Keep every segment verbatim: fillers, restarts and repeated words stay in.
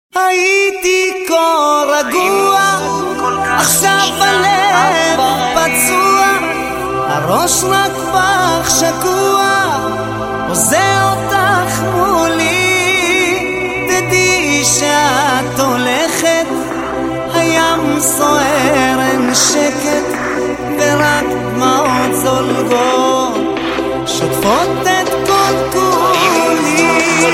הייתי כה רגוע, עכשיו הלב פצוע, הראש רק פח שקוע, עושה אותך מולי. תדעי שאת הולכת, הים סוער אין שקט, ורק דמעות זולגות שוטפות את כל כולי.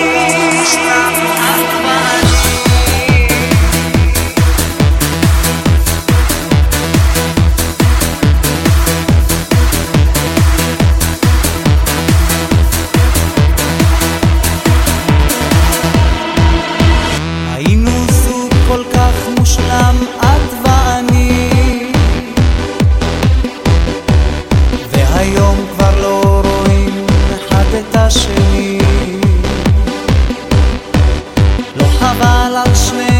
היינו זוג כל כך מושלם, את ואני, והיום כבר לא רואים אחד את השני. לא חבל על שני